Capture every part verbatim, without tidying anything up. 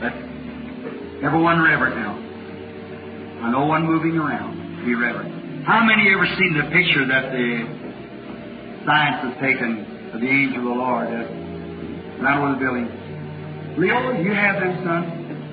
Let's everyone reverent now. I know one moving around. Be reverent. How many ever seen the picture that the science has taken of the angel of the Lord uh, around over the building? Leo, do you have them, son?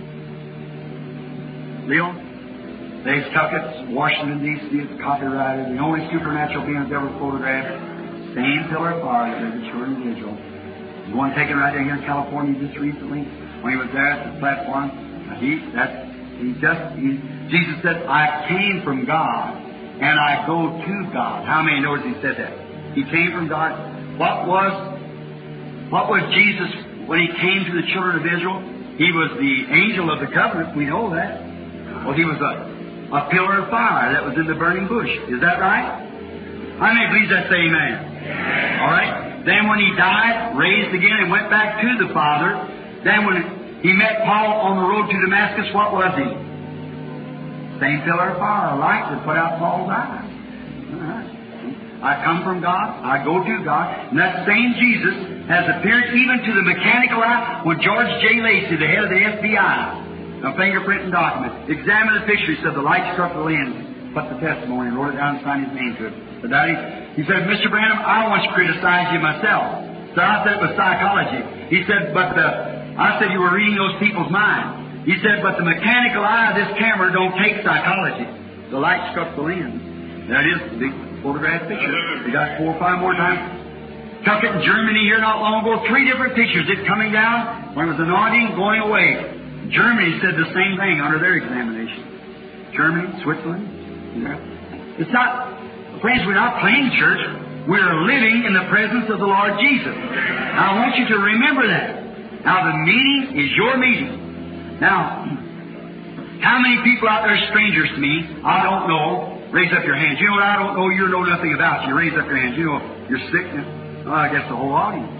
Leo? They stuck it, Washington, D C, it's copyrighted. The only supernatural being that's ever photographed. Same pillar of fire that the children of Israel. The one taken right down here in California just recently, when he was there at the platform. He, that's, he just, he, Jesus said, I came from God, and I go to God. How many knows he said that? He came from God. What was, what was Jesus when he came to the children of Israel? He was the angel of the covenant. We know that. Well, he was a, a pillar of fire that was in the burning bush. Is that right? How many believes that? Say amen. Amen. All right. Then when he died, raised again, and went back to the Father, then when he met Paul on the road to Damascus, what was he? Same pillar of fire, a light that put out Paul's eyes. All right. I come from God, I go to God, and that same Jesus has appeared even to the mechanical eye when George J. Lacey, the head of the F B I, a fingerprint and document, examined the picture. He said the light struck the lens, put the testimony, and wrote it down and signed his name to it. But that he, he said, Mister Branham, I once criticized you myself. So I said it was psychology. He said, but the, I said you were reading those people's minds. He said, but the mechanical eye of this camera don't take psychology. The light struck the lens. There it is, the big photograph picture. They got four or five more times. Took it in Germany here not long ago. Three different pictures. It coming down, when it was anointing, going away. Germany said the same thing under their examination. Germany, Switzerland. Yeah. It's not, friends, we're not playing church. We're living in the presence of the Lord Jesus. Now, I want you to remember that. Now, the meeting is your meeting. Now, how many people out there are strangers to me? I don't know. Raise up your hands. You know what I don't know? You know nothing about you. Raise up your hands. You know your sickness. Well, I guess the whole audience.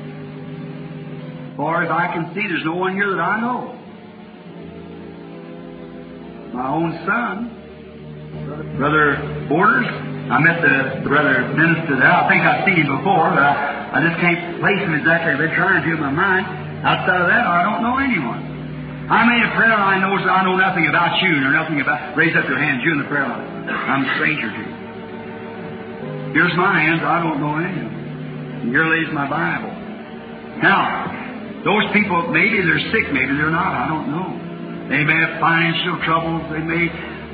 As far as I can see, there's no one here that I know. My own son, Brother Borders. I met the, the brother minister there. I think I've seen him before, but I, I just can't place him exactly. I've been trying to in my mind. Outside of that, I don't know anyone. I made a prayer line knows I know nothing about you or nothing about. Raise up your hands. You in the prayer line. I'm a stranger to you. Here's my hands. I don't know any of them. And here lays my Bible. Now, those people, maybe they're sick, maybe they're not. I don't know. They may have financial troubles. They may.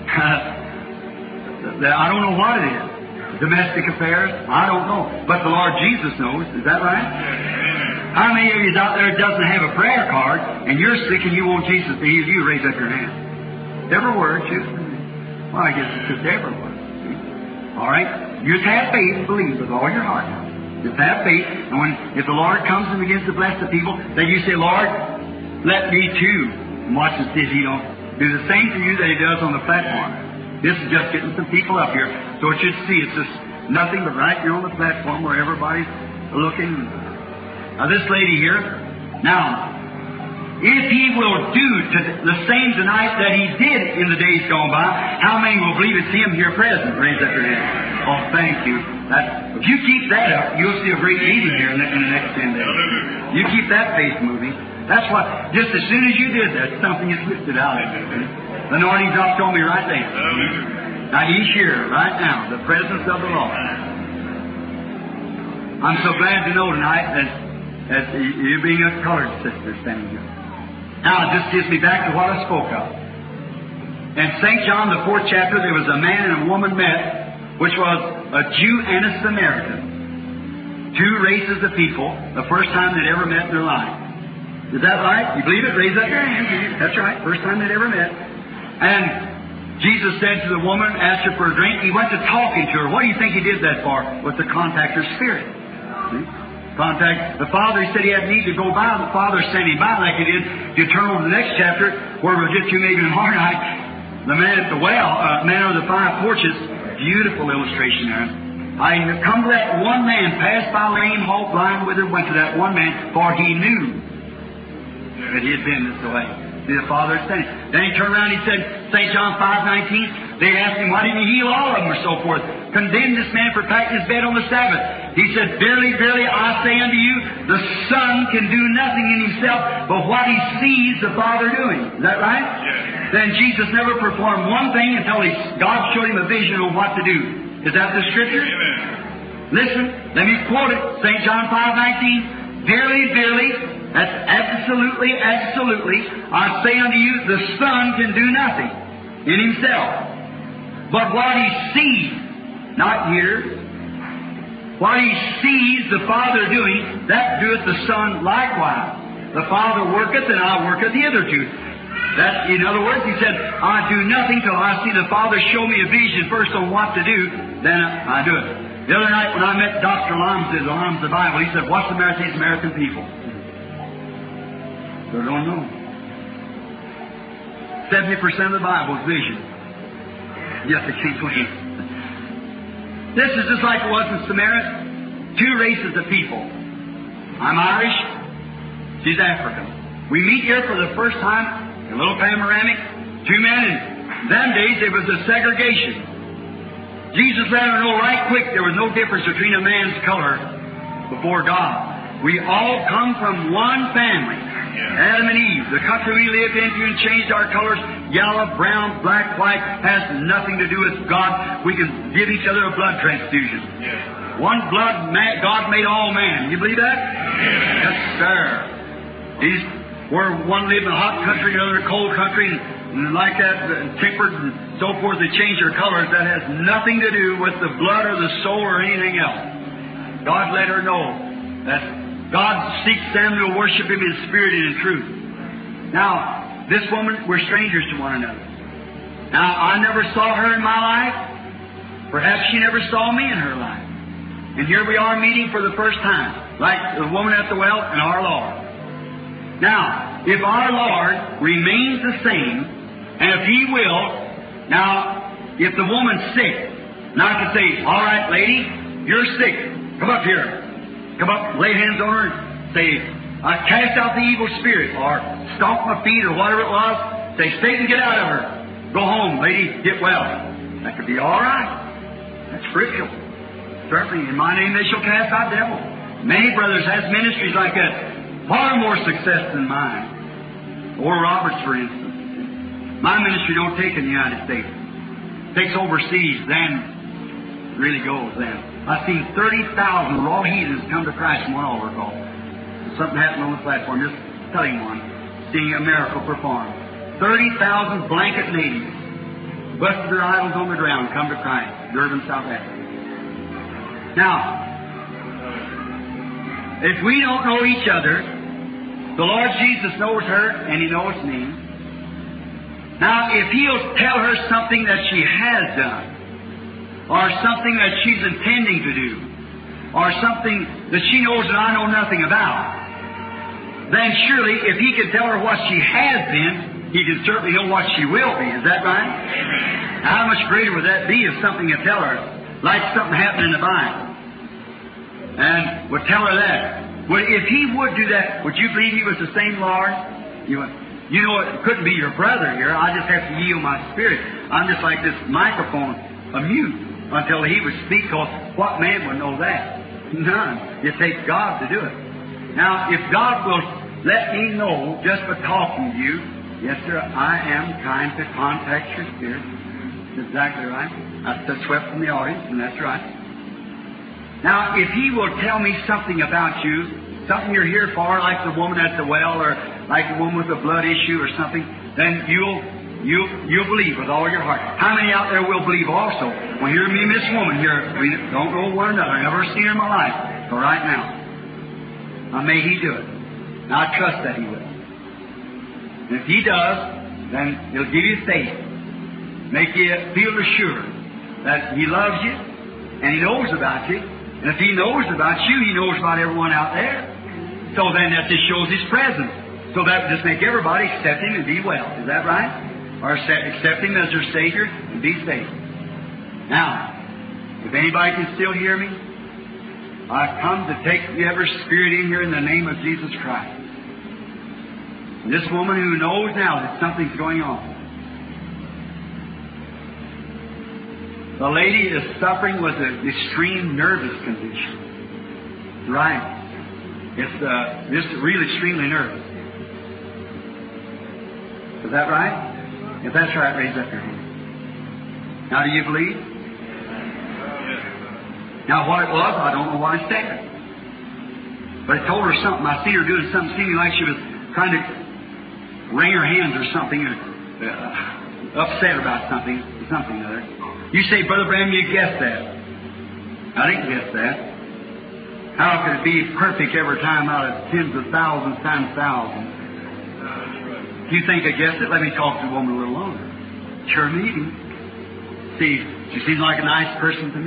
Uh, I don't know what it is. Domestic affairs. I don't know. But the Lord Jesus knows. Is that right? How many of you out there doesn't have a prayer card and you're sick and you want Jesus to heal you? Raise up your hand. Every word, you. Well, I guess it's just every word. All right? You just have faith and believe with all your heart. Just have faith. And when if the Lord comes and begins to bless the people, then you say, Lord, let me too. And watch and see if He don't do the same to you that He does on the platform. This is just getting some people up here. So it should see it's just nothing but right here on the platform where everybody's looking. Now, this lady here, now, if He will do to the same tonight that He did in the days gone by, how many will believe it's Him here present? Raise up your hand. Oh, thank you. That, if you keep that up, you'll see a great meeting here in the, in the next ten days. You keep that faith moving. That's what, just as soon as you did that, something is lifted out of it. The anointing dropped on me right there. Now, He's here right now, the presence of the Lord. I'm so glad to know tonight that As you being a colored sister standing here. Now, it just gives me back to what I spoke of. In Saint John, the fourth chapter, there was a man and a woman met, which was a Jew and a Samaritan. Two races of people, the first time they'd ever met in their life. Is that right? You believe it? Raise up your hands. That's right. First time they'd ever met. And Jesus said to the woman, asked her for a drink. He went to talking to her. What do you think He did that for? Was to contact her spirit. See? Contact the Father. He said he had need to go by. The Father sent him by like He did to turn over to the next chapter where we'll get to maybe tomorrow night. The man at the well, uh, man of the five porches, beautiful illustration there. I come to that one man, passed by lame, halt, blind, withered, went to that one man, for he knew that he had been this way. The Father had sent him. Then he turned around and he said, Saint John five nineteen, they asked him, why didn't He heal all of them or so forth? Condemned this man for packing his bed on the Sabbath. He said, verily, verily, I say unto you, the Son can do nothing in himself but what he sees the Father doing. Is that right? Yes. Then Jesus never performed one thing until he, God showed him a vision on what to do. Is that the Scripture? Amen. Listen, let me quote it. Saint John five nineteen. Verily, verily, that's absolutely, absolutely, I say unto you, the Son can do nothing in himself. But what he sees, not here, what he sees the Father doing, that doeth the Son likewise. The Father worketh, and I worketh hitherto. That, in other words, he said, I do nothing till I see the Father show me a vision first on what to do, then I do it. The other night when I met Doctor Lomsey, the Lom's the Bible, he said, what's the matter with these American people? They don't know. Seventy percent of the Bible is vision. Yes, it can't wait. This is just like it was in Samaria. Two races of people. I'm Irish. She's African. We meet here for the first time, a little panoramic. Two men, in them days there was a segregation. Jesus let her know right quick there was no difference between a man's color before God. We all come from one family. Adam and Eve. The country we lived into and changed our colors, yellow, brown, black, white, has nothing to do with God. We can give each other a blood transfusion. Yes. One blood, man, God made all man. You believe that? Yes, yes sir. These, where one lived in a hot country, another in a cold country, and, and like that, and tempered and so forth, they change their colors. That has nothing to do with the blood or the soul or anything else. God let her know that God seeks them to worship Him in spirit and in truth. Now, this woman, we're strangers to one another. Now, I never saw her in my life. Perhaps she never saw me in her life. And here we are meeting for the first time, like the woman at the well and our Lord. Now, if our Lord remains the same, and if He will, now, if the woman's sick, now I can say, all right, lady, you're sick. Come up here. Come up, lay hands on her, and say, I cast out the evil spirit, or stomp my feet, or whatever it was. Say, Satan, get out of her. Go home, lady, get well. That could be all right. That's scriptural. Certainly, in my name they shall cast out devils. Many brothers has ministries like that. Far more success than mine. Or Robert's, for instance. My ministry don't take in the United States. It takes overseas, then it really goes then. I've seen thirty thousand raw heathens come to Christ in one altar call. Something happened on the platform, just telling one, seeing a miracle performed. thirty thousand blanket natives, busted their idols on the ground, come to Christ, Durban, South Africa. Now, if we don't know each other, the Lord Jesus knows her and He knows me. Now, if He'll tell her something that she has done, or something that she's intending to do, or something that she knows that I know nothing about, then surely if He can tell her what she has been, He can certainly know what she will be. Is that right? Amen. How much greater would that be if something could tell her, like something happened in the Bible, and would tell her that? Well, if He would do that, would you believe He was the same Lord? You, you know, it couldn't be your brother here. I just have to yield my spirit. I'm just like this microphone, a mute. Until He would speak, because what man would know that? None. It takes God to do it. Now, if God will let me know just by talking to you, yes, sir, I am trying to contact your spirit. That's exactly right. That's the swept from the audience, and that's right. Now, if He will tell me something about you, something you're here for, like the woman at the well, or like the woman with the blood issue or something, then you'll You'll, you'll believe with all your heart. How many out there will believe also? Well, hear me and this woman here. We don't know one another. I've never seen her in my life. So right now. Now, may He do it. Now, I trust that He will. And if He does, then He'll give you faith. Make you feel assured that He loves you and He knows about you. And if He knows about you, He knows about everyone out there. So then that just shows His presence. So that would just make everybody accept Him and be well. Is that right? Or accept Him as their Savior and be saved. Now, if anybody can still hear me, I've come to take every spirit in here in the name of Jesus Christ. And this woman who knows now that something's going on. The lady is suffering with an extreme nervous condition. Right. It's uh, just really extremely nervous. Is that right? If that's right, raise up your hand. Now, do you believe? Now, what it was, I don't know what it said. But I told her something. I seen her doing something seeming like she was trying to wring her hands or something, or uh, upset about something, something or other. You say, Brother Branham, you guessed that. I didn't guess that. How could it be perfect every time out of tens of thousands times thousands? If you think I guessed it, let me talk to the woman a little longer. It's your meeting. See, she seems like a nice person to me.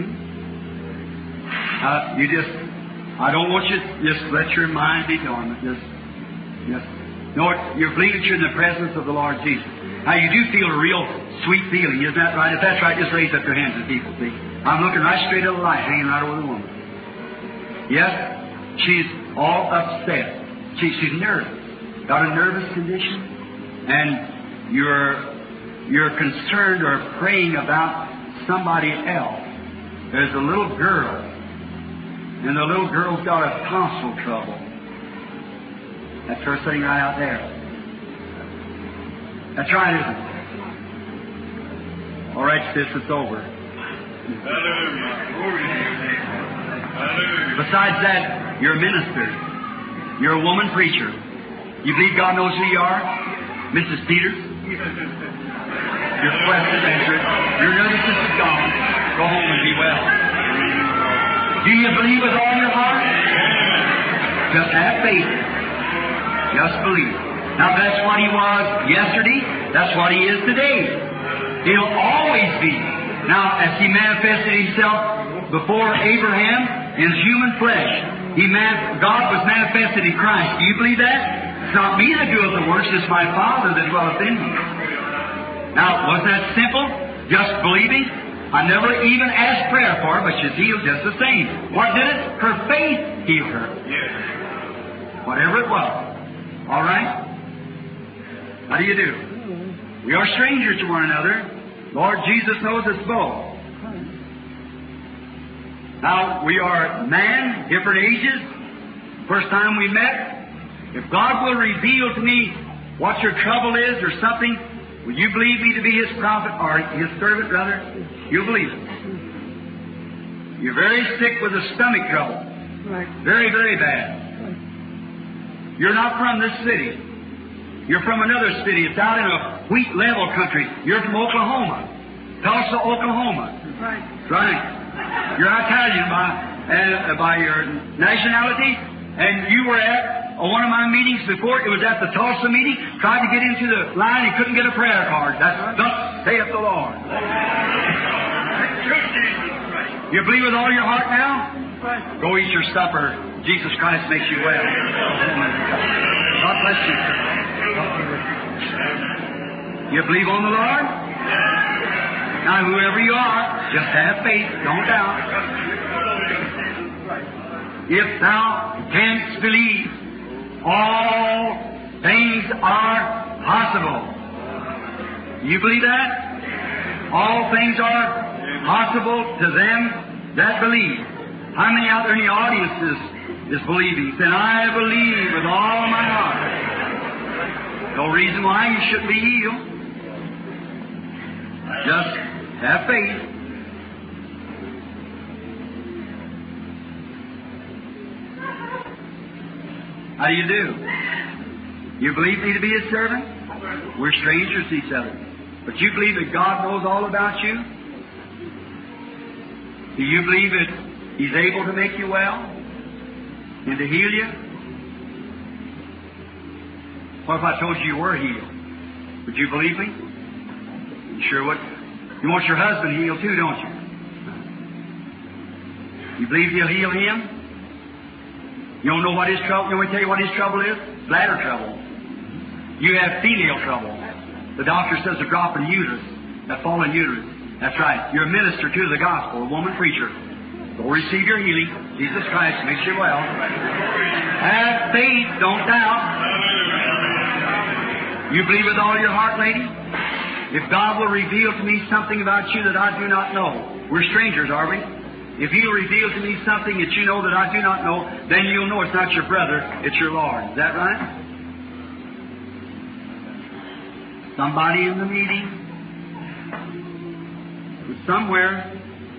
Uh, you just, I don't want you to just let your mind be dormant. Just, just, know it, you're believing you're in the presence of the Lord Jesus. Now, you do feel a real sweet feeling, isn't that right? If that's right, just raise up your hands to people, see. I'm looking right straight at the light, hanging right over the woman. Yes, she's all upset. She, she's nervous. Got a nervous condition. And you're, you're concerned or praying about somebody else. There's a little girl. And the little girl's got a tonsil trouble. That's her sitting right out there. That's right, isn't it? All right, sis, it's over. Besides that, you're a minister. You're a woman preacher. You believe God knows who you are? Missus Peters? Your quest is answered. Your nervousness is gone. Go home and be well. Do you believe with all your heart? Just have faith. Just believe. Now that's what he was yesterday. That's what he is today. He'll always be. Now, as he manifested himself before Abraham in human flesh, he man, God was manifested in Christ. Do you believe that? It's not me that doeth the works, it's my Father that dwelleth in me. Now, wasn't that simple? Just believing? I never even asked prayer for her, but she's healed just the same. What did it? Her faith healed her. Yes. Whatever it was. All right? How do you do? We are strangers to one another. Lord Jesus knows us both. Now, we are man, different ages. First time we met. If God will reveal to me what your trouble is or something, will you believe me to be His prophet or His servant, brother? You believe it. You're very sick with a stomach trouble. Right. Very, very bad. You're not from this city. You're from another city. It's out in a wheat level country. You're from Oklahoma. Tulsa, Oklahoma. Right. Right. You're Italian by, uh, by your nationality, and you were at uh, one of my meetings before. It was at the Tulsa meeting. Tried to get into the line and couldn't get a prayer card. That's thus saith the Lord. You believe with all your heart now? Right. Go eat your supper. Jesus Christ makes you well. God bless you. You believe on the Lord? Now, whoever you are, just have faith. Don't doubt. If thou canst believe, all things are possible. You believe that? All things are possible to them that believe. How many out there in the audience is, is believing? Then I believe with all my heart. No reason why you shouldn't be healed. Just have faith. How do you do? You believe me to be His servant? We're strangers to each other. But you believe that God knows all about you? Do you believe that He's able to make you well? And to heal you? What if I told you you were healed? Would you believe me? You sure would. You want your husband healed too, don't you? You believe He'll heal him? You don't know what his trouble, you want me to tell you what his trouble is? Bladder trouble. You have female trouble. The doctor says a drop in uterus, a fallen uterus. That's right. You're a minister to the gospel, a woman preacher. Go receive your healing. Jesus Christ makes you well. Have faith, don't doubt. You believe with all your heart, lady? If God will reveal to me something about you that I do not know. We're strangers, are we? If He'll reveal to me something that you know that I do not know, then you'll know it's not your brother, it's your Lord. Is that right? Somebody in the meeting, somewhere,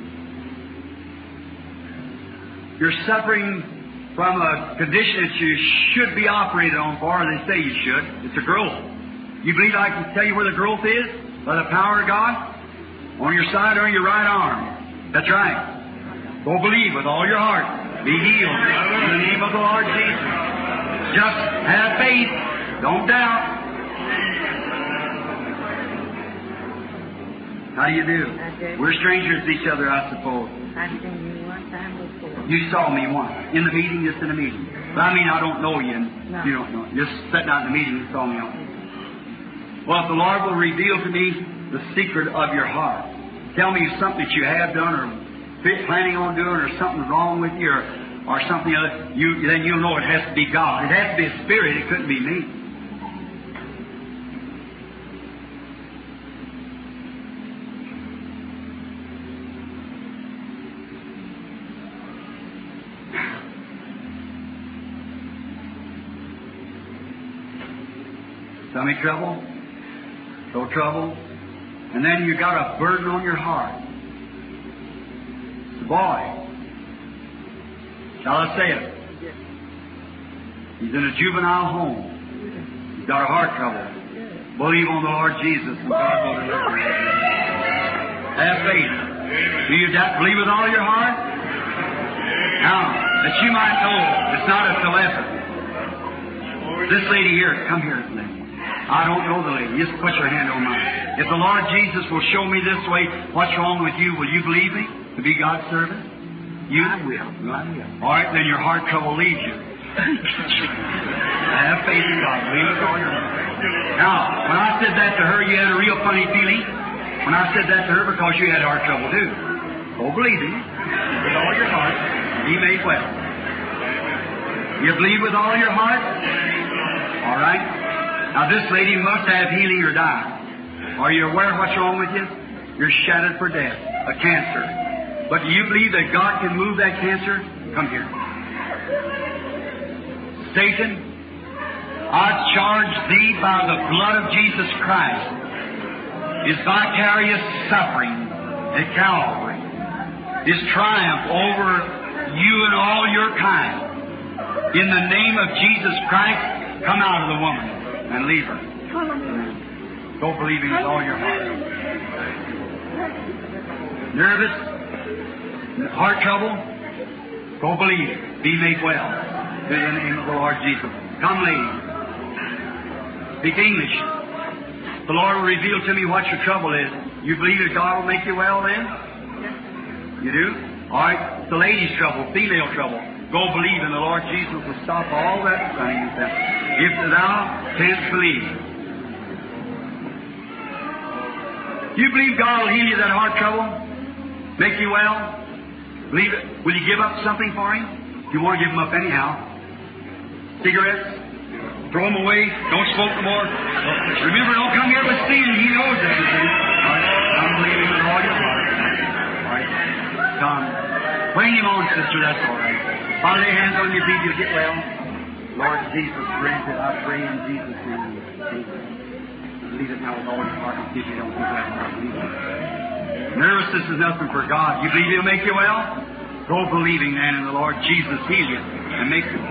you're suffering from a condition that you should be operated on for, or they say you should. It's a growth. You believe I can tell you where the growth is? By the power of God? On your side or your right arm. That's right. Go believe with all your heart. Be healed in the name of the Lord Jesus. Just have faith. Don't doubt. How do you do? We're strangers to each other, I suppose. I've seen you one time before. You saw me once. In the meeting, just in the meeting. But I mean, I don't know you, and No. you don't know. Just sitting out in the meeting, you saw me on. Well, if the Lord will reveal to me the secret of your heart, tell me something that you have done or planning on doing, or something wrong with you, or, or something other, you, then you'll know it has to be God. It has to be a spirit. It couldn't be me. Tummy trouble, throat trouble, and then you got a burden on your heart. The boy, shall I say it? He's in a juvenile home. He's got a heart trouble. Believe on the Lord Jesus, and God will deliver him. Have faith. Do you that believe with all your heart? Now, that you might know it's not a telepathy. This lady here, come here, lady. I don't know the lady. Just put your hand on mine. If the Lord Jesus will show me this way, what's wrong with you? Will you believe me to be God's servant? You I will. I will. All right, then your heart trouble leaves you. Have faith in God. Believe with all your heart. Now, when I said that to her, you had a real funny feeling. When I said that to her, because you had heart trouble too. Oh, believe Him with all your heart. He made well. You believe with all your heart? All right. Now, this lady must have healing or die. Are you aware of what's wrong with you? You're shattered for death, a cancer. But do you believe that God can move that cancer? Come here. Satan, I charge thee by the blood of Jesus Christ, His vicarious suffering at Calvary, His triumph over you and all your kind. In the name of Jesus Christ, come out of the woman and leave her. Go believing with all your heart. Nervous? Heart trouble? Go believe. Be made well. In the name of the Lord Jesus. Come, lady. Speak English. The Lord will reveal to me what your trouble is. You believe that God will make you well then? You do? All right. The lady's trouble, female trouble. Go believe in the Lord Jesus will stop all that sunning and stuff. If thou canst believe. You believe God will heal you that heart trouble? Make you well? Believe it? Will you give up something for Him? You want to give Him up anyhow. Cigarettes? Throw them away. Don't smoke no more. Remember, don't come here with sin. He knows that. All right. I'm believing with all your heart. All right. Come. Bring Him on, sister. That's all right. Father, lay hands on your feet, you'll get well. Lord Jesus, grant it, I pray in Jesus' name. Believe it now with all your heart and see if you don't do well. Nervousness is nothing for God. You believe He'll make you well? Go believing then in the Lord Jesus, heal you and make you.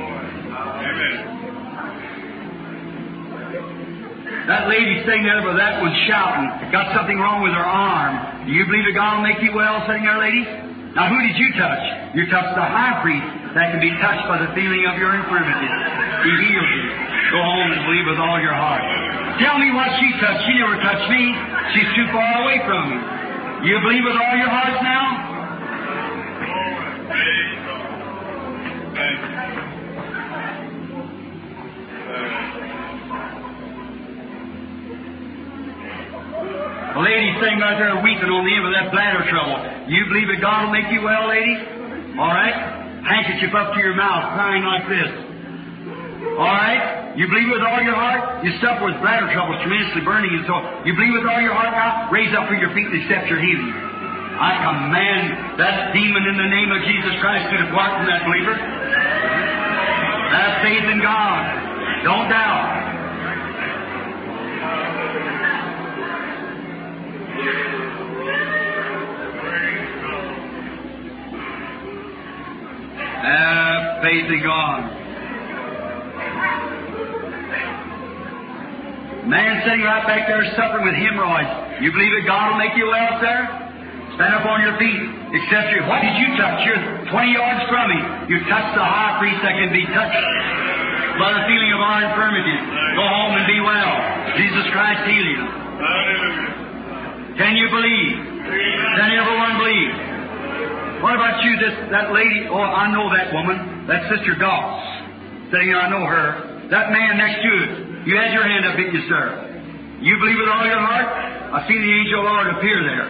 Amen. That lady sitting there with that one shouting, got something wrong with her arm. Do you believe that God will make you well sitting there, lady? Now, who did you touch? You touched the high priest that can be touched by the feeling of your infirmity. He heals you. Go home and believe with all your heart. Tell me what she touched. She never touched me. She's too far away from me. You believe with all your heart now? The lady sitting right there weeping on the end of that bladder trouble. You believe that God will make you well, lady? All right? Handkerchief up to your mouth, crying like this. All right? You believe with all your heart? You suffer with bladder trouble, tremendously burning and so. You believe with all your heart now? Raise up from your feet and accept your healing. I command that demon in the name of Jesus Christ to depart from that believer. Have faith in God. Don't doubt. Have faith in God. Man sitting right back there suffering with hemorrhoids. You believe that God will make you well, sir? Stand up on your feet. Except you. What did you touch? You're twenty yards from me. You touched the high priest that can be touched by the feeling of our infirmities. Go home and be well. Jesus Christ heal you. Can you believe? Can everyone believe? What about you, this that lady? Oh, I know that woman. That's Sister Doss. Sitting here, I know her. That man next to it. You had your hand up, didn't you, sir? You believe with all your heart? I see the angel of the Lord appear there.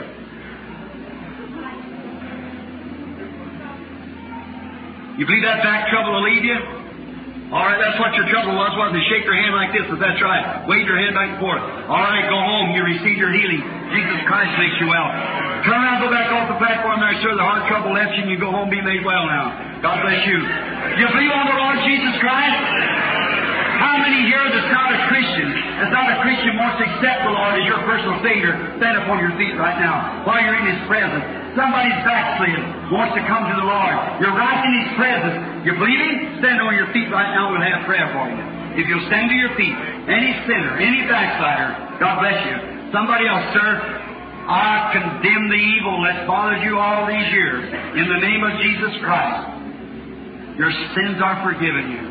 You believe that back trouble will leave you? All right, that's what your trouble was, wasn't it? Shake your hand like this, if that's right. Wave your hand back and forth. All right, go home. You receive your healing. Jesus Christ makes you well. Turn around, go back off the platform there, sir. The heart trouble left you, and you go home, be made well now. God bless you. You believe on the Lord Jesus Christ? How many here that's not a Christian, that's not a Christian, wants to accept the Lord as your personal Savior? Stand up on your feet right now while you're in His presence. Somebody's backslid, wants to come to the Lord. You're right in His presence. You believe Him? Stand on your feet right now. We'll have prayer for you. If you'll stand to your feet, any sinner, any backslider, God bless you. Somebody else, sir. I condemn the evil that's bothered you all these years. In the name of Jesus Christ, your sins are forgiven you.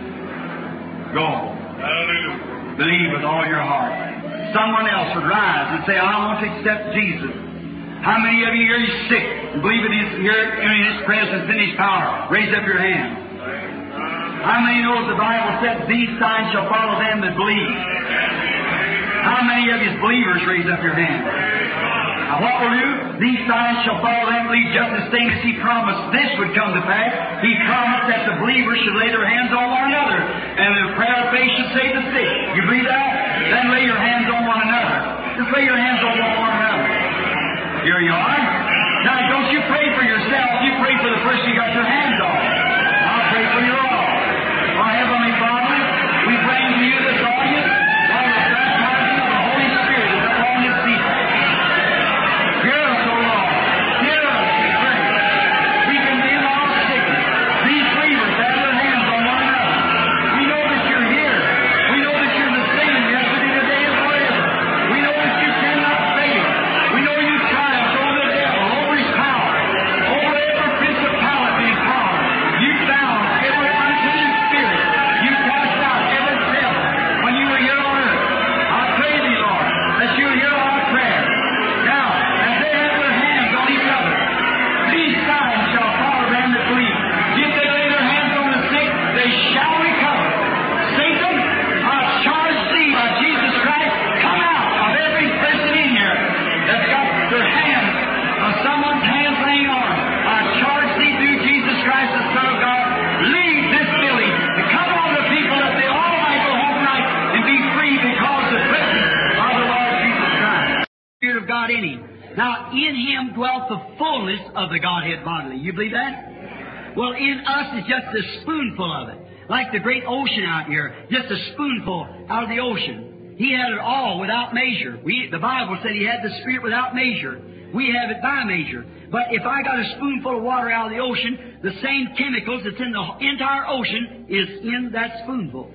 Go. Hallelujah. Believe with all your heart. Someone else would rise and say, I want to accept Jesus. How many of you here are sick and believe in His, here in His presence, in His power? Raise up your hand. How many know the Bible said, these signs shall follow them that believe? How many of you believers raise up your hand? Now what will do? These signs shall follow them that believe, just the same as He promised this would come to pass. He promised that the believers should lay their hands on one another, and the prayer of faith should save the sick. You believe that? Then lay your hands on one another. Just lay your hands on one another. Here you are. Now don't you pray for yourself, you pray for the person you got your hands on. I'll pray for you all. Our Heavenly Father, we bring to you this audience while the baptizing of the Holy Spirit is upon His people. Hear us, O Lord. Hear us, we pray. We condemn all sickness. These believers have their hands on one another. We know that you're here. We know that you're the same yesterday, today, and forever. We know that you cannot fail. We know you triumphed over the devil, over his power, over every principality and power. You bound every unclean spirit. You cast out every devil when you were here on earth. I pray thee, Lord, that you'll hear our prayer. Now, as they have their hands on each other, these signs shall follow them that believe. If they lay their hands on the sick, they shall recover. Satan, I charge thee by Jesus Christ, come out of every person in here that's got their hands, or someone's hands laying on them. I charge thee through Jesus Christ, the Son of God, leave this building and come on the people that they all might go home tonight and be free because of the presence of the Lord Jesus Christ. Spirit of God in Him. Now, in Him dwelt the fullness of the Godhead bodily. You believe that? Well, in us is just a spoonful of it. Like the great ocean out here, just a spoonful out of the ocean. He had it all without measure. We, the Bible said He had the Spirit without measure. We have it by measure. But if I got a spoonful of water out of the ocean, the same chemicals that's in the entire ocean is in that spoonful.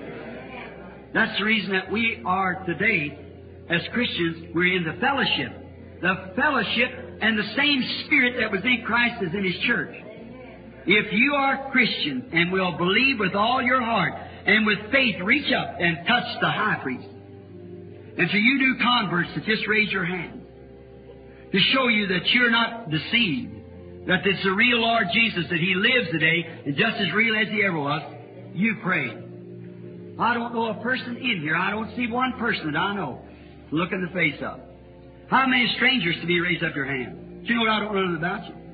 That's the reason that we are today, as Christians, we're in the fellowship. The fellowship and the same Spirit that was in Christ is in His church. If you are Christian and will believe with all your heart and with faith reach up and touch the high priest, and to you new converts to just raise your hand to show you that you're not deceived, that it's the real Lord Jesus, that He lives today and just as real as He ever was, you pray. I don't know a person in here, I don't see one person that I know to look in the face of. How many strangers to be raised up your hand? Do you know what I don't know nothing about you?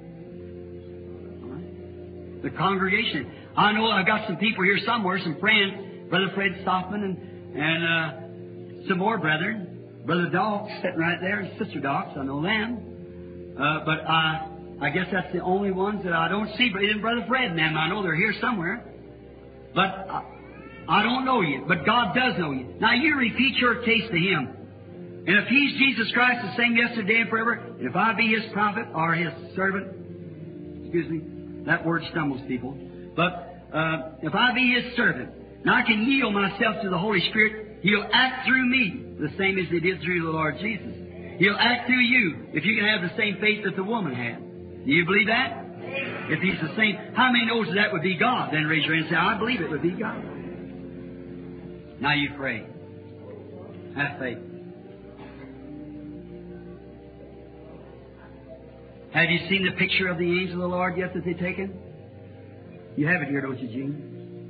The congregation. I know I've got some people here somewhere, some friends, Brother Fred Stockman and, and uh, some more brethren. Brother Dawkes sitting right there, and Sister Dawkes, I know them. Uh, but I, I guess that's the only ones that I don't see. But even Brother Fred and them, I know they're here somewhere. But I, I don't know you. But God does know you. Now you repeat your case to Him. And if He's Jesus Christ, the same yesterday and forever, and if I be His prophet or His servant, excuse me, that word stumbles people. But uh, if I be His servant, now I can yield myself to the Holy Spirit. He'll act through me the same as He did through the Lord Jesus. He'll act through you if you can have the same faith that the woman had. Do you believe that? If He's the same, how many knows that would be God? Then raise your hand and say, I believe it would be God. Now you pray. Have faith. Have you seen the picture of the angel of the Lord yet that they've taken? You have it here, don't you, Gene?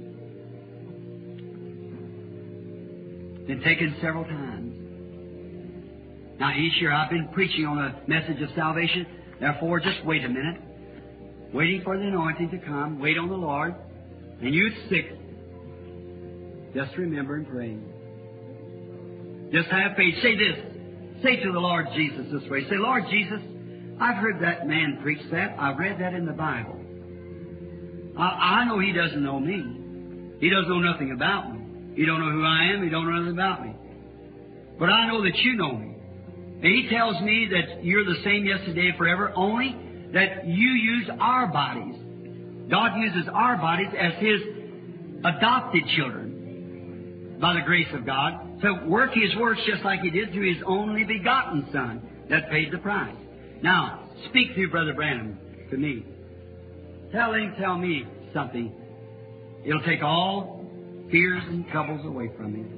Been taken several times. Now, each year I've been preaching on a message of salvation. Therefore, just wait a minute. Waiting for the anointing to come. Wait on the Lord. And you sick, just remember and pray. Just have faith. Say this. Say to the Lord Jesus this way. Say, Lord Jesus, I've heard that man preach that. I've read that in the Bible. I, I know he doesn't know me. He doesn't know nothing about me. He don't know who I am. He don't know nothing about me. But I know that you know me. And he tells me that you're the same yesterday and forever, only that you use our bodies. God uses our bodies as His adopted children by the grace of God to work His works just like He did through His only begotten Son that paid the price. Now, speak through Brother Branham to me. Tell him, tell me something. It'll take all fears and troubles away from me.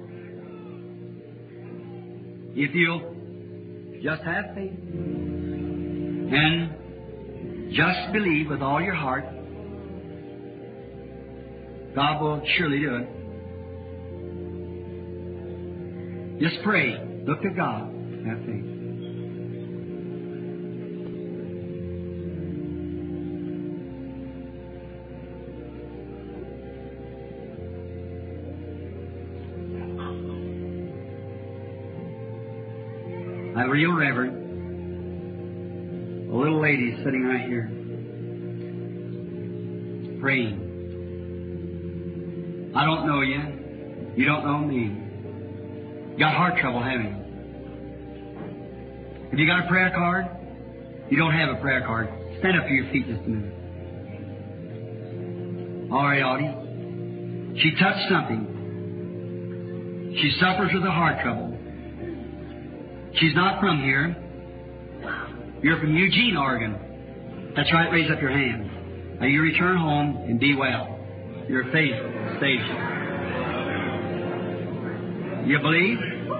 If you'll just have faith and just believe with all your heart, God will surely do it. Just pray. Look to God. Have faith. A real reverend, a little lady sitting right here, praying. I don't know you. You don't know me. You got heart trouble, haven't you? Have you got a prayer card? You don't have a prayer card. Stand up to your feet just a minute. All right, Audie. She touched something. She suffers with a heart trouble. She's not from here. You're from Eugene, Oregon. That's right, raise up your hand. Now you return home and be well. Your faith saves you. You believe?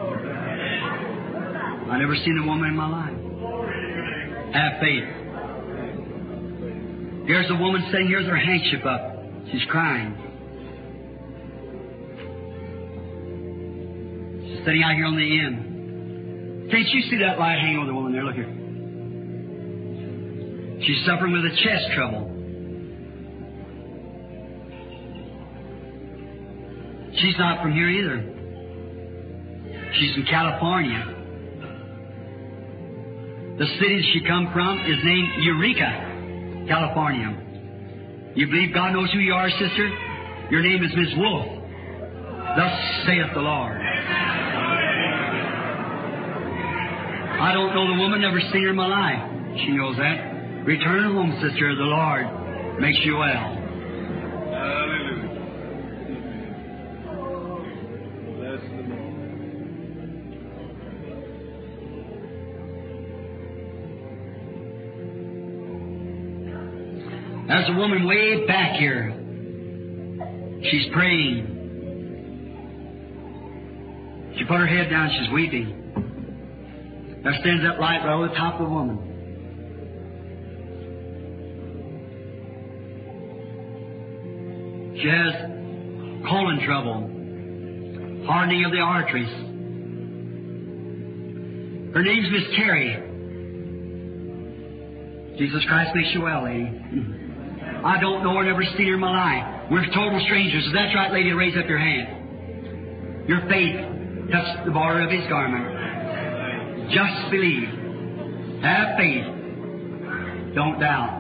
I've never seen a woman in my life. Have faith. Here's a woman sitting here with her handkerchief up. She's crying. She's sitting out here on the end. Can't you see that light hanging over the woman there? Look here. She's suffering with a chest trouble. She's not from here either. She's from California. The city she come from is named Eureka, California. You believe God knows who you are, sister? Your name is Miss Wolf. Thus saith the Lord. I don't know the woman, never seen her in my life. She knows that. Return home, sister. The Lord makes you well. Hallelujah. Bless the Lord. There's a woman way back here. She's praying. She put her head down. She's weeping. There stands that light right over the top of the woman. She has colon trouble, hardening of the arteries. Her name's Miss Carrie. Jesus Christ makes you well, lady. I don't know her, never seen her in my life. We're total strangers. If that's right, lady, raise up your hand. Your faith touched the border of His garment. Just believe. Have faith. Don't doubt.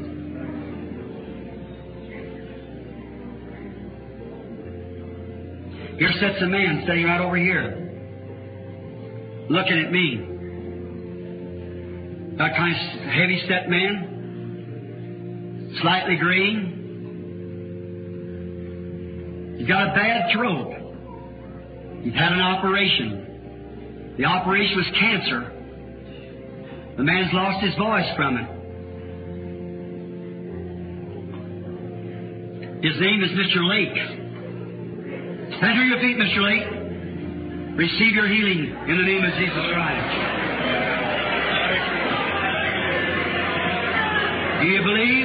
Here sits a man sitting right over here, looking at me. That kind of heavy-set man, slightly green. He's got a bad throat. He's had an operation. The operation was cancer. The man's lost his voice from it. His name is Mister Lake. Stand to your feet, Mister Lake. Receive your healing in the name of Jesus Christ. Do you believe?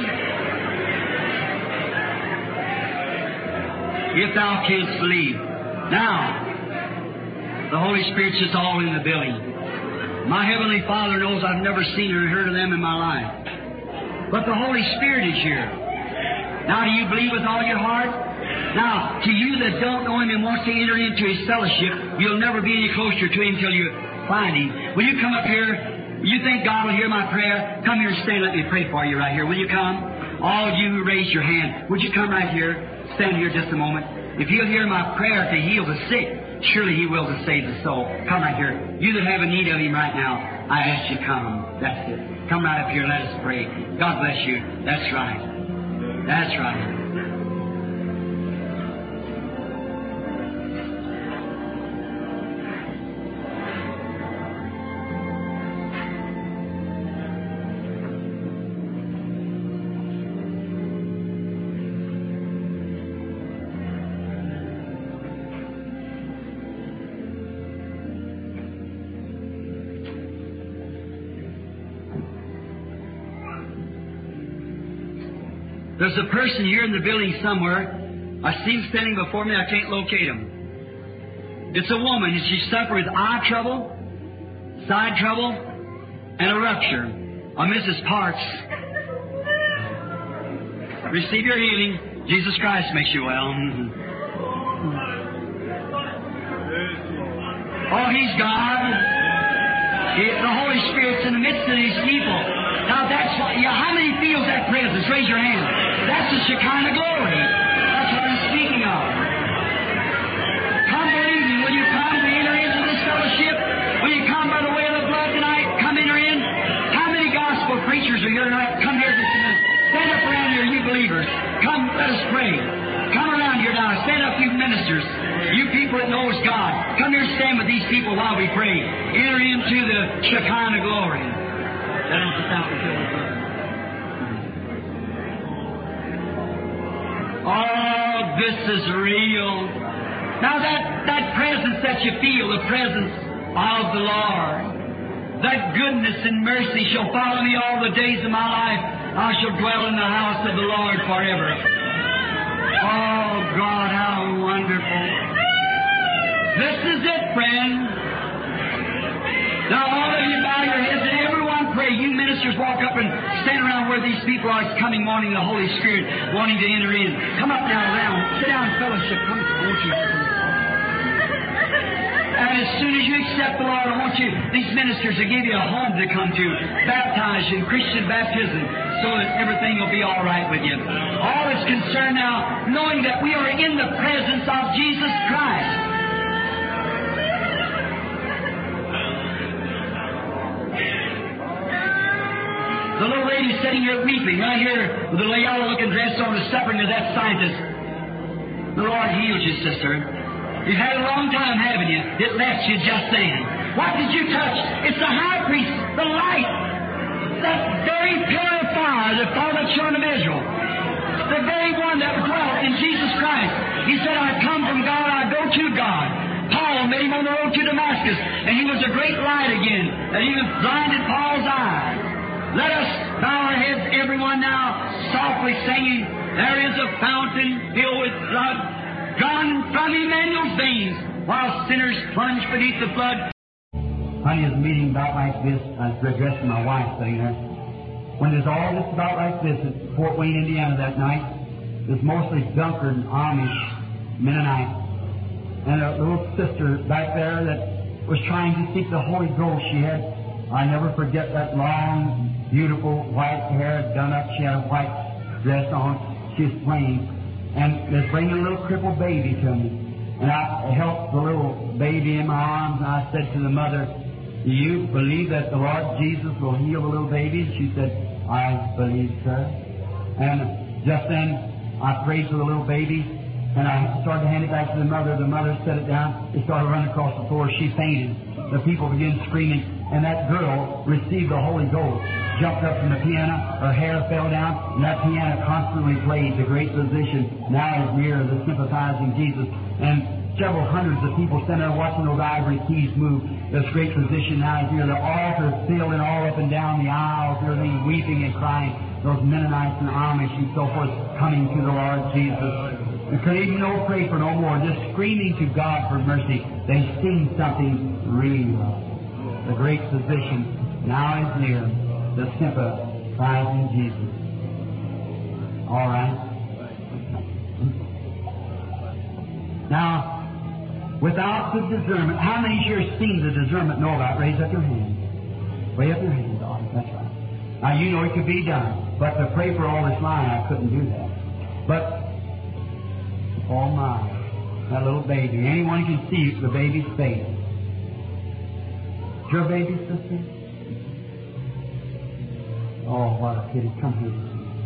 If thou canst believe. Now, the Holy Spirit's just all in the building. My Heavenly Father knows I've never seen or heard of them in my life. But the Holy Spirit is here. Now, do you believe with all your heart? Now, to you that don't know Him and wants to enter into His fellowship, you'll never be any closer to Him until you find Him. Will you come up here? You think God will hear my prayer? Come here and stand. Let me pray for you right here. Will you come? All of you who raise your hand, would you come right here? Stand here just a moment. If He'll hear my prayer to heal the sick, surely He will to save the soul. Come right here. You that have a need of Him right now, I ask you come. That's it. Come right up here. Let us pray. God bless you. That's right. That's right. There's a person here in the building somewhere. I see him standing before me. I can't locate him. It's a woman. She suffered with eye trouble, side trouble, and a rupture. A Missus Parks. Receive your healing. Jesus Christ makes you well. Oh, He's God. He, the Holy Spirit's in the midst of these people. Now that's what, yeah, how many feels that presence? Raise your hand. That's the Shekinah glory. That's what I'm speaking of. Come believe me. Will you come to enter into this fellowship? Will you come by the way of the blood tonight? Come enter in. How many gospel preachers are here tonight? Come here just a minute. Stand up around here, you believers. Come, let us pray. Come around here now. Stand up, you ministers. You people that knows God. Come here and stand with these people while we pray. Enter into the Shekinah glory. Let them sit down until we pray. Oh, this is real. Now that, that presence that you feel, the presence of the Lord, that goodness and mercy shall follow me all the days of my life. I shall dwell in the house of the Lord forever. Oh, God, how wonderful. This is it, friend. Now, all of you bow your heads and everyone pray. You ministers walk up and stand around where these people are coming, wanting the Holy Spirit, wanting to enter in. Come up now around. Sit down in fellowship. Come, I want you. And as soon as you accept the Lord, I want you, these ministers, to give you a home to come to, baptize you in Christian baptism, so that everything will be all right with you. All is concerned now, knowing that we are in the presence of Jesus Christ. The little lady sitting here weeping, right here, with the yellow-looking dress on, is suffering to that scientist. The Lord heals you, sister. You've had a long time, haven't you? It left you just then. What did you touch? It's the high priest, the light, that very pillar of fire that followed the children of Israel, the very one that dwelt in Jesus Christ. He said, I come from God, I go to God. Paul met him on the road to Damascus, and he was a great light again, that even blinded Paul's eyes. Let us bow our heads, everyone now, softly singing, there is a fountain filled with blood, drawn from Emmanuel's veins, while sinners plunge beneath the flood. Honey, is a meeting about like this. I was addressing my wife sitting there. When there's all this about like this at Fort Wayne, Indiana that night, there's mostly Dunker and Amish Mennonites. And a little sister back there that was trying to seek the Holy Ghost. She had, I never forget that long beautiful white hair done up. She had a white dress on. She was playing. And they're bringing a little crippled baby to me. And I helped the little baby in my arms, and I said to the mother, do you believe that the Lord Jesus will heal the little baby? And she said, I believe, sir. And just then, I prayed for the little baby, and I started to hand it back to the mother. The mother set it down. It started running across the floor. She fainted. The people began screaming, and that girl received the Holy Ghost. Jumped up from the piano, her hair fell down, and that piano constantly played the great physician, now is near the sympathizing Jesus. And several hundreds of people standing there watching those ivory keys move. This great physician now is here. The altar is filled and all up and down the aisles, everything weeping and crying. Those Mennonites and Amish and so forth coming to the Lord Jesus. And couldn't even no pray for no more, just screaming to God for mercy. They seen something real. The great physician now is near. The sympathizing Jesus. All right. Now, without the discernment, how many here seen the discernment know about? Raise up your hand. Raise up your hand, daughter. That's right. Now, you know it could be done. But to pray for all this line, I couldn't do that. But, oh my, that little baby. Anyone can see the baby's face. Is your baby, sister? Oh, what a pity. Come here.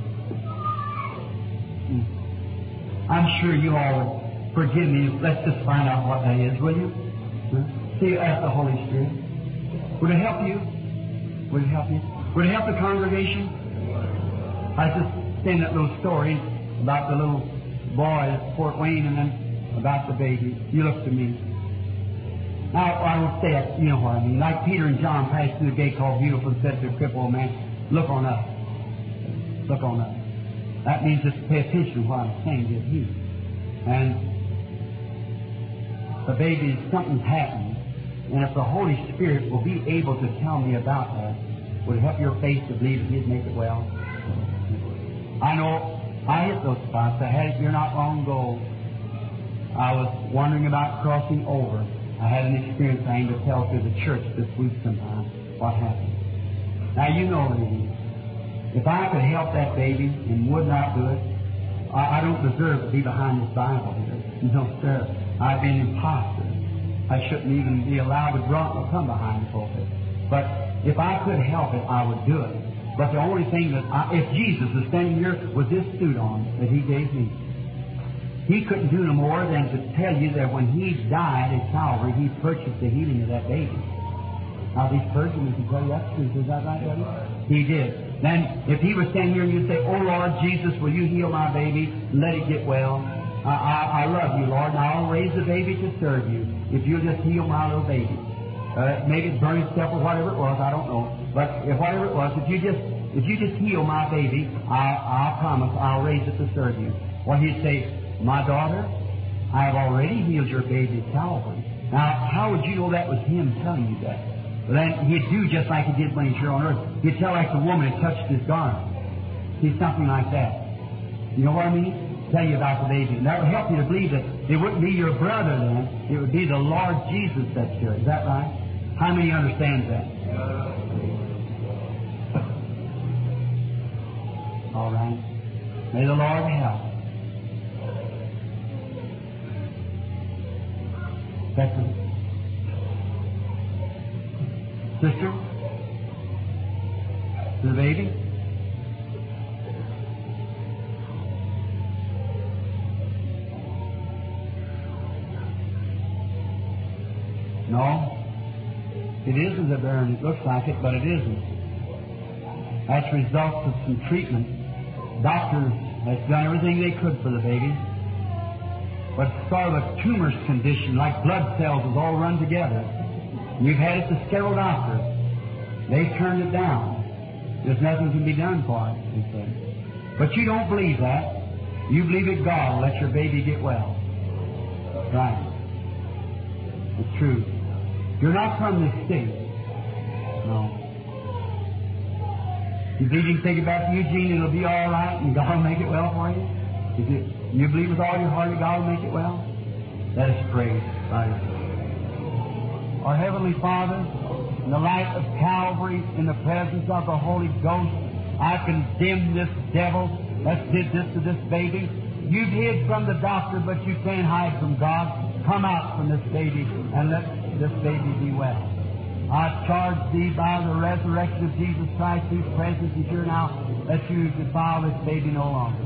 Mm. I'm sure you all will forgive me. Let's just find out what that is, will you? Huh? See, ask the Holy Spirit. Would it help you? Would it help you? Would it help the congregation? I was just saying that little story about the little boy at Fort Wayne and then about the baby. You look to me. Now, I will say it, you know what I mean. Like Peter and John passed through the gate called Beautiful and said to the crippled man, look on us. Look on us. That means just pay attention to what I'm saying, get healed. And the baby, something's happened. And if the Holy Spirit will be able to tell me about that, would it help your faith to believe that He'd make it well? I know I hit those spots. I had it here not long ago. I was wondering about crossing over. I had an experience I aimed to tell to the church this week sometime what happened. Now, you know, ladies, if I could help that baby and would not do it, I, I don't deserve to be behind this Bible here. No, sir. I've been imposter. I shouldn't even be allowed to come behind the pulpit. But if I could help it, I would do it. But the only thing that, I, if Jesus was standing here with this suit on that He gave me, He couldn't do no more than to tell you that when He died at Calvary, He purchased the healing of that baby. Now, these persons can tell you that's true. Is that right, Daddy? He did. Then, if He was standing here and you'd say, oh, Lord Jesus, will you heal my baby? Let it get well. I, I, I love you, Lord, and I'll raise the baby to serve you if you'll just heal my little baby. Uh, maybe it burned itself or whatever it was, I don't know. But if whatever it was, if you just if you just heal my baby, I, I promise I'll raise it to serve you. Well, He'd say, my daughter, I have already healed your baby at Calvary. Now, how would you know that was Him telling you that? Well, then He'd do just like He did when He's here on earth. He'd tell like the woman that touched His garment. See, something like that. You know what I mean? Tell you about the baby. And that would help you to believe that it wouldn't be your brother then. It would be the Lord Jesus that's here. Is that right? How many understands that? All right. May the Lord help. Second. Sister? To the baby? No. It isn't a burn. It looks like it, but it isn't. That's a result of some treatment. Doctors have done everything they could for the baby. But it's sort of a tumorous condition, like blood cells is all run together. We've had it to several doctors. They've turned it down. There's nothing can be done for it, they say. But you don't believe that. You believe that God will let your baby get well. Right. It's true. You're not from this state. No. You believe you can take it back to Eugene and it'll be all right and God will make it well for you? Is it, you believe with all your heart that God will make it well? Let us pray. Right. Our Heavenly Father, in the light of Calvary, in the presence of the Holy Ghost, I condemn this devil that did this to this baby. You've hid from the doctor, but you can't hide from God. Come out from this baby and let this baby be well. I charge Thee by the resurrection of Jesus Christ, whose presence is here now, that You defile this baby no longer.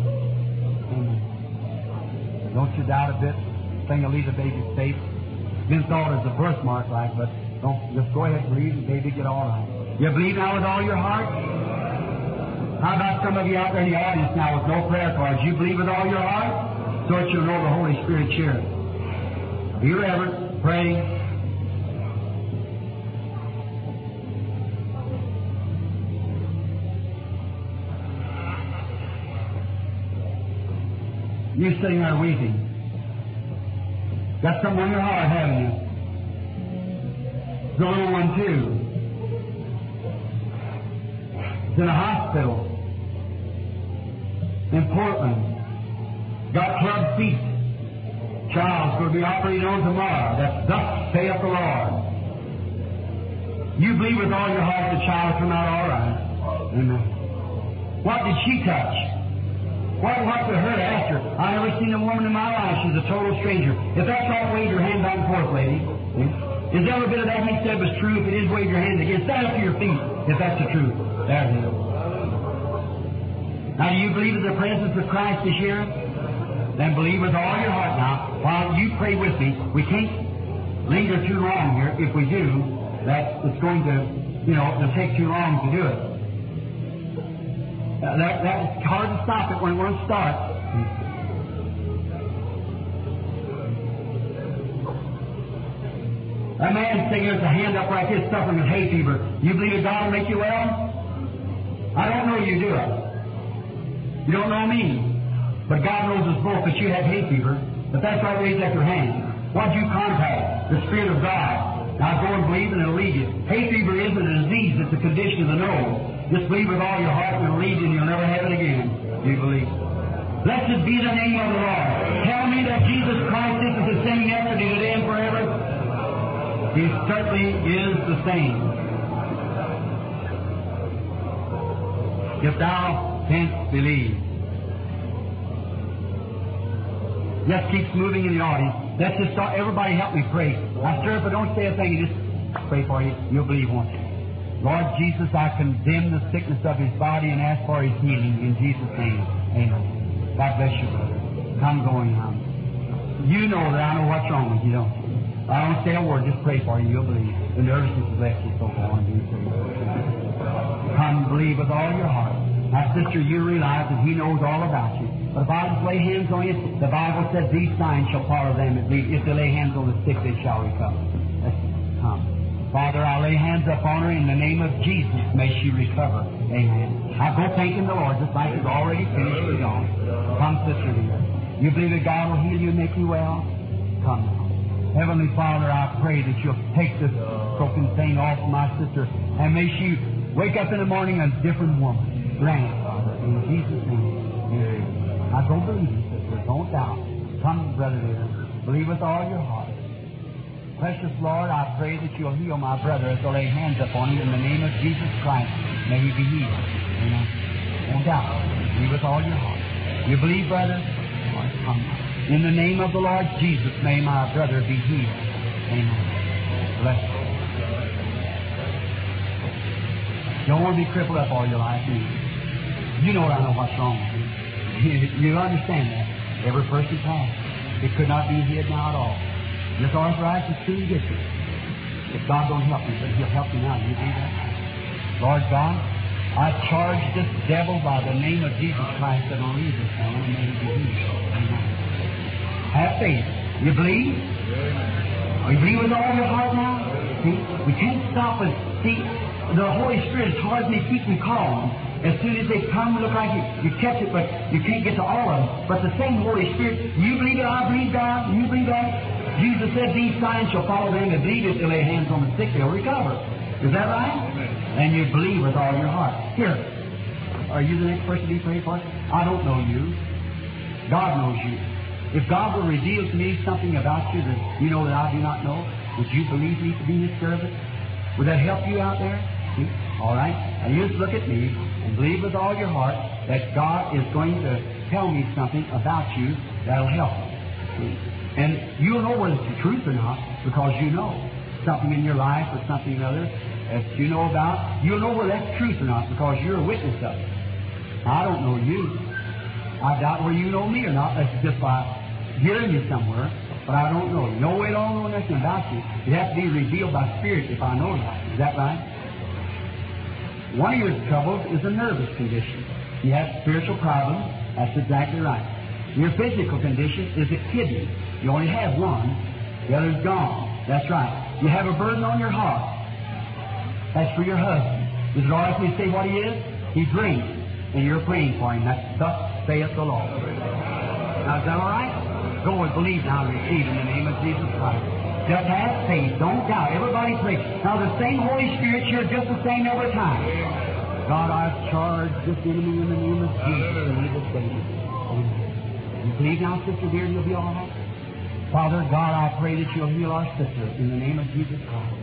Amen. Don't you doubt a bit. Thing will leave the baby safe. It's been thought as a birthmark, like, but don't just go ahead and believe, and baby get all right. You believe now with all your heart? How about some of you out there in the audience now with no prayer cards? You believe with all your heart? So that you'll know the Holy Spirit here. Be reverent, pray. You're sitting there weeping. Got something on your heart, haven't you? The little one, too. It's in a hospital in Portland. Got club feet. Child's going to be operated on tomorrow. That's thus saith the Lord. You believe with all your heart the child will come out all right. Amen. What did she touch? What, what to her after? I never seen a woman in my life. She's a total stranger. If that's all, wave your hand back and forth, lady. Is every bit of that he said was true? If it is, wave your hands again. Stand up to your feet, if that's the truth. There's it. Now, do you believe that the presence of Christ is here? Then believe with all your heart now. While you pray with me, we can't linger too long here. If we do, that it's going to, you know, it'll take too long to do it. Uh, that, that's hard to stop it when it won't start. A man sitting here with a hand up like this, suffering with hay fever. You believe that God will make you well? I don't know you do it. You don't know me. But God knows us both that you have hay fever. But that's why raise up your hand. What do you contact? The Spirit of God. Now go and believe and it'll lead you. Hay fever isn't a disease, it's a condition of the nose. Just believe with all your heart and it'll lead you and you'll never have it again. Do you believe? Blessed be the name of the Lord. Tell me that Jesus Christ is the same yesterday, today, and forever. He certainly is the same. If thou canst believe. Just keeps moving in the audience. Let's just start. Everybody help me pray. Now, sir, if I don't say a thing, you just pray for you. You'll believe, won't you? Lord Jesus, I condemn the sickness of his body and ask for his healing in Jesus' name. Amen. God bless you, brother. Come going on. You know that I know what's wrong with you, don't you? I don't say a word, just pray for you. You'll believe. The nervousness has left you, so go on and do so. Come, believe with all your heart. Now, sister, you realize that he knows all about you. But if I just lay hands on you, the Bible says these signs shall follow them that believe. If they lay hands on the sick, they shall recover. Let's come. Father, I lay hands upon her in the name of Jesus. May she recover. Amen. I go thanking the Lord, just like it's already finished and gone. Come, sister, dear. You believe that God will heal you and make you well? Come now. Heavenly Father, I pray that you'll take this broken thing off of my sister, and may she wake up in the morning a different woman. Grant it, Father, in Jesus' name. Amen. Now, don't believe it, sister. Don't doubt. Come, brother dear. Believe with all your heart. Precious Lord, I pray that you'll heal my brother as I lay hands upon him in the name of Jesus Christ. May he be healed. Amen. Don't doubt. Believe with all your heart. You believe, brother? Lord, come. In the name of the Lord Jesus, may my brother be healed. Amen. Bless you. You don't want to be crippled up all your life, do you? You know that I know what's wrong with you. You understand that. Every person has. It could not be hid now at all. This arthritis soon gets you. If God don't help you, but he'll help you now. You do that? Lord God, I charge this devil by the name of Jesus Christ that will leave this man and may he be healed. Amen. Have faith. You believe? Are you believe with all your heart now? See, we can't stop it. See, the Holy Spirit is hard to keep them calm. As soon as they come, it looks like you, you catch it, but you can't get to all of them. But the same Holy Spirit, you believe it, I believe God, you believe that. Jesus said, these signs shall follow them that believe it till they lay hands on the sick, they'll recover. Is that right? Amen. And you believe with all your heart. Here, are you the next person to be prayed for? I don't know you. God knows you. If God will reveal to me something about you that you know that I do not know, Would you believe me to be His servant? Would that help you out there? See? All right. Now you just look at me and believe with all your heart that God is going to tell me something about you that'll help you. See? And you'll know whether it's the truth or not because you know something in your life or something other that you know about. You'll know whether that's truth or not because you're a witness of it. I don't know you. I doubt whether you know me or not. That's just by hearing you somewhere. But I don't know you. No way to know nothing about you. It has to be revealed by Spirit if I know that. Is that right? One of your troubles is a nervous condition. You have spiritual problems. That's exactly right. Your physical condition is a kidney. You only have one. The other's gone. That's right. You have a burden on your heart. That's for your husband. Is it all right if you say what he is? He drinks. And you're praying for him. That's thus saith the Lord. Now, is that all right? Go and believe now and receive in the name of Jesus Christ. Just have faith. Don't doubt. Everybody pray. Now, the same Holy Spirit here, just the same every time. God, I've charged this enemy in the name of Jesus and he will save you. You believe now, Sister dear, you'll be all right? Father, God, I pray that you'll heal our sister in the name of Jesus Christ.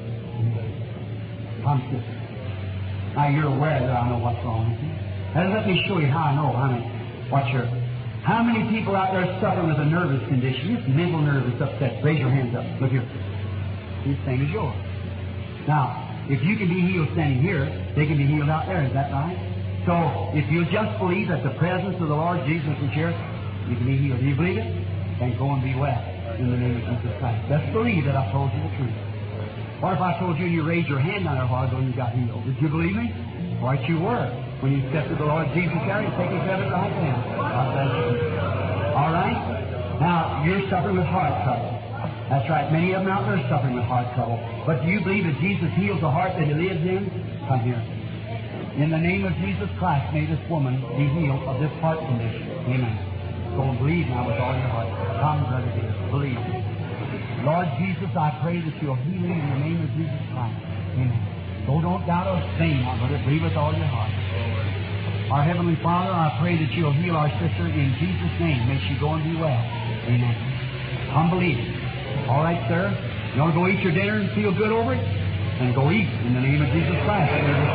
Come, sister. Now, you're aware that I know what's wrong with you. Now, let me show you how I know, honey, what you're... How many people out there suffering with a nervous condition? Just mental nervous upset. Raise your hands up. Look here. The same as yours. Now, if you can be healed standing here, they can be healed out there. Is that right? So, if you just believe that the presence of the Lord Jesus is here, you can be healed. Do you believe it? Then go and be well in the name of Jesus Christ. Just believe that I told you the truth. What if I told you and you raised your hand on a while ago and you got healed? Did you believe me? Right, you were. When you accepted the Lord Jesus there, you take His heaven right now. God bless you. All right? Now, you're suffering with heart trouble. That's right. Many of them out there are suffering with heart trouble. But do you believe that Jesus heals the heart that He lives in? Come here. In the name of Jesus Christ, may this woman be healed of this heart condition. Amen. Go and believe now with all your heart. Come, brother dear. Believe. Lord Jesus, I pray that you'll heal me in the name of Jesus Christ. Amen. So don't doubt a thing, my brother. Believe with all your heart. Our Heavenly Father, I pray that you'll heal our sister in Jesus' name. May she go and be well. Amen. Come believe it. All right, sir. You want to go eat your dinner and feel good over it? Then go eat in the name of Jesus Christ.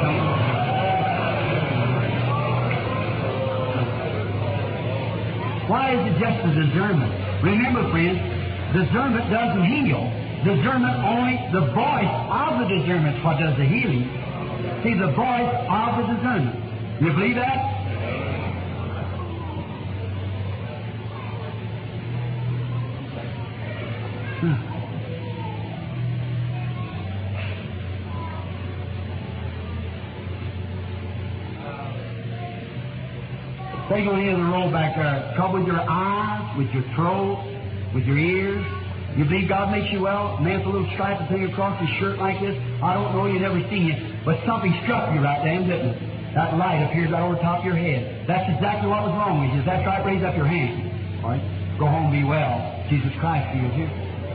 Why is it just a discernment? Remember, friends, discernment doesn't heal. Discernment only, the voice of the discernment is what does the healing. See, the voice of the discernment. You believe that? Hmm. Take on the other roll back there. Trouble with your eyes, with your throat, with your ears. You believe God makes you well? Man's a little stripe thing across his shirt like this. I don't know, you never seen it, but something struck you right there, didn't it? That light appeared right over the top of your head. That's exactly what was wrong with you. Is that right? Raise up your hand. All right. Go home, be well. Jesus Christ heals you.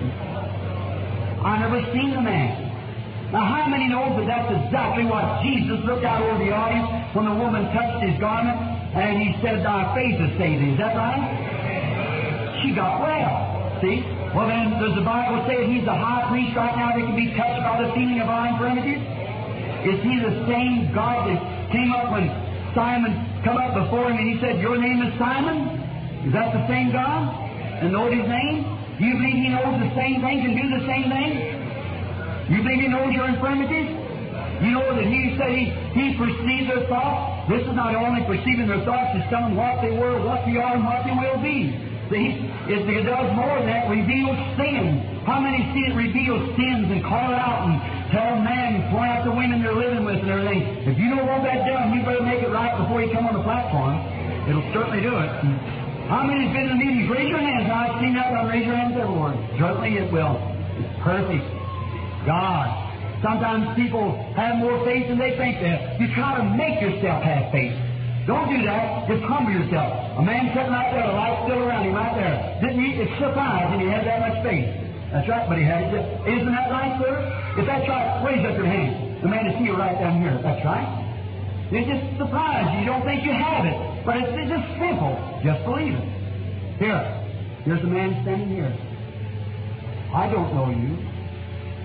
I never seen the man. Now, how many knows that that's exactly what Jesus looked out over the audience when the woman touched his garment and he said, "Thy faith has saved thee." Is that right? She got well. See? Well, then, does the Bible say that he's the high priest right now that can be touched by the feeling of our infirmities? Is he the same God that came up when Simon come up before him and he said, "Your name is Simon"? Is that the same God? And know his name? Do you believe he knows the same thing, can do the same thing? You believe he knows your infirmities? You know that he said he, he perceives their thoughts? This is not only perceiving their thoughts, it's telling what they were, what they are, and what they will be. See, it, it does more than that, reveals sin. How many see it reveals sins and call it out and tell man and point out the women they're living with and everything? If you don't want that done, you better make it right before you come on the platform. It'll certainly do it. How many have been in the meetings? Raise your hands. I've seen that one. Raise your hands everywhere. Certainly it will. It's perfect. God. Sometimes people have more faith than they think they have. You try to make yourself have faith. Don't do that. Just humble yourself. A man sitting right there, the light's still around him right there. Didn't he? It's surprised and he had that much faith. That's right, but he had it. Isn't that right, sir? If that's right, raise up your hand. The man is here right down here. That's right. It's just surprised you. You don't think you have it. But it's, it's just simple. Just believe it. Here. Here's a man standing here. I don't know you.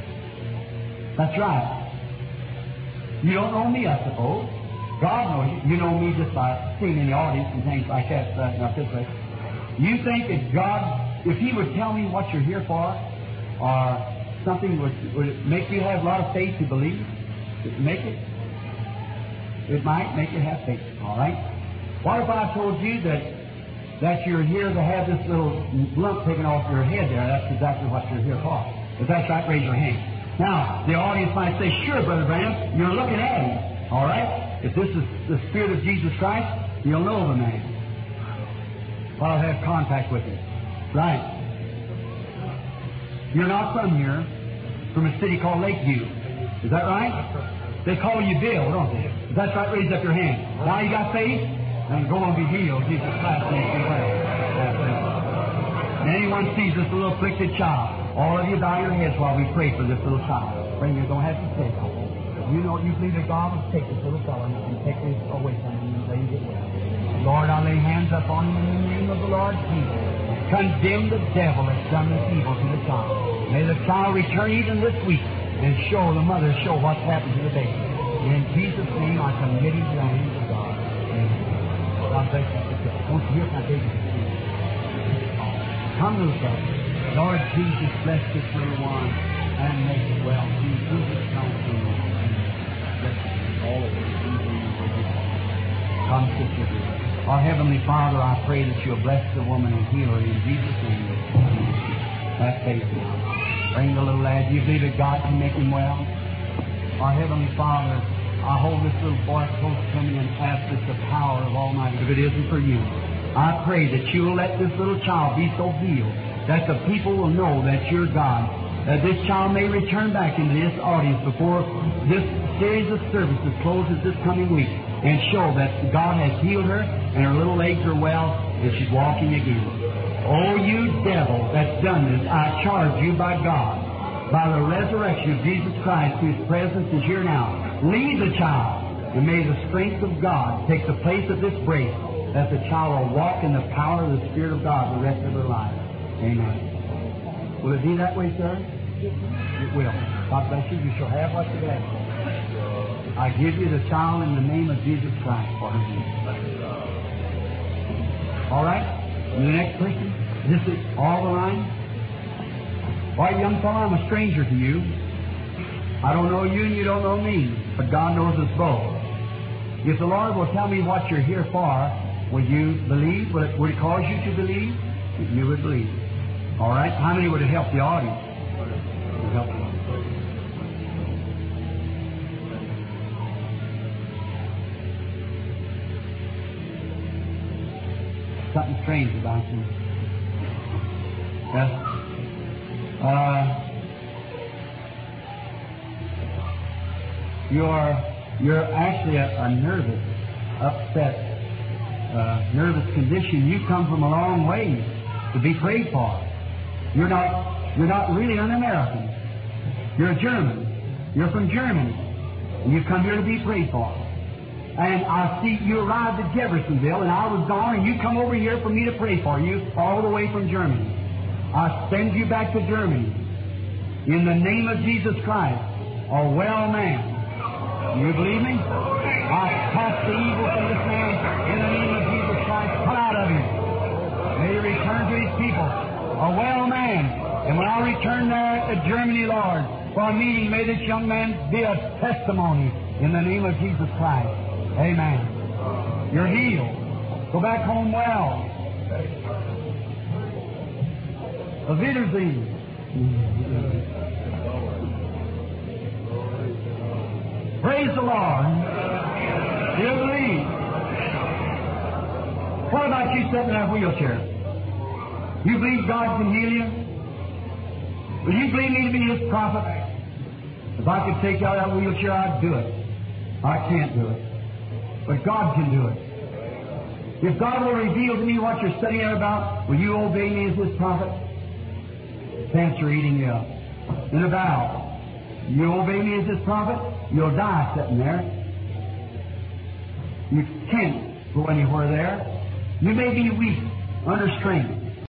That's right. You don't know me, I suppose. God knows you. You know me just by seeing in the audience and things like that. Uh, not this way. You think that God, if He would tell me what you're here for, or something would, would it make you have a lot of faith to believe? Would it make it? It might make you have faith. All right. What if I told you that that you're here to have this little lump taken off your head there? That's exactly what you're here for. If that's right, raise your hand. Now, the audience might say, "Sure, Brother Branham, you're looking at him." All right. If this is the Spirit of Jesus Christ, you'll know the man. Well, I'll have contact with him. Right. You're not from here, from a city called Lakeview. Is that right? They call you Bill, don't they? If that's right, raise up your hand. Now you got faith? And go and be healed. Jesus Christ makes you well. And anyone sees this little afflicted child, all of you bow your heads while we pray for this little child. Bring you don't have to say it. You know, you believe that God will take this little fellow and take this away from him and let him get well. Lord, I lay hands upon him in the name of the Lord Jesus. Condemn the devil that's done this evil to the child. May the child return even this week and show the mother, show what's happened to the baby. In Jesus' name, I commit him to the hands of God. Amen. God bless you. Won't you hear my baby? Come, little brother. Lord Jesus, bless this little one and make it well. In Jesus' name, bless it all over. Come, sister. Our Heavenly Father, I pray that you'll bless the woman and heal her in Jesus' name. That's faith now. Bring the little lad. Do you believe that God can make him well? Our Heavenly Father, I hold this little boy close to me and ask this the power of Almighty. If it isn't for you, I pray that you'll let this little child be so healed that the people will know that you're God. That this child may return back into this audience before this series of services closes this coming week and show that God has healed her and her little legs are well and she's walking again. Oh, you devil that's done this, I charge you by God, by the resurrection of Jesus Christ, whose presence is here now. Leave the child, and may the strength of God take the place of this brace, that the child will walk in the power of the Spirit of God the rest of her life. Amen. Will it be that way, sir? It will. God bless you. You shall have what you ask for. I give you the child in the name of Jesus Christ for her healing. All right? And the next person? This is all the line? Why, young fellow, I'm a stranger to you. I don't know you and you don't know me, but God knows us both. If the Lord will tell me what you're here for, will you believe? Will it, will it cause you to believe? You would believe. All right? How many would it help the audience? It would help the audience. Something strange about you. Yes? Uh, you're, you're actually a, a nervous, upset, uh, nervous condition. You come from a long way to be prayed for. You're not, you're not really an American. You're a German. You're from Germany. And you've come here to be prayed for. And I see you arrived at Jeffersonville, and I was gone, and you come over here for me to pray for you, all the way from Germany. I send you back to Germany. In the name of Jesus Christ, a well man. You believe me? I cast the evil from this man in the name of Jesus Christ. Come out of him. May he return to his people. A well man. And when I return there to Germany, Lord, for a meeting, may this young man be a testimony in the name of Jesus Christ. Amen. You're healed. Go back home well. Auf Wiedersehen. Praise the Lord. You believe. What about you sitting in that wheelchair? You believe God can heal you? Will you believe me to be His prophet? If I could take you out of that wheelchair, I'd do it. I can't do it. But God can do it. If God will reveal to me what you're studying about, will you obey me as His prophet? Cancer eating you up. In a vow. You obey me as His prophet, you'll die sitting there. You can't go anywhere there. You may be weak, under strength.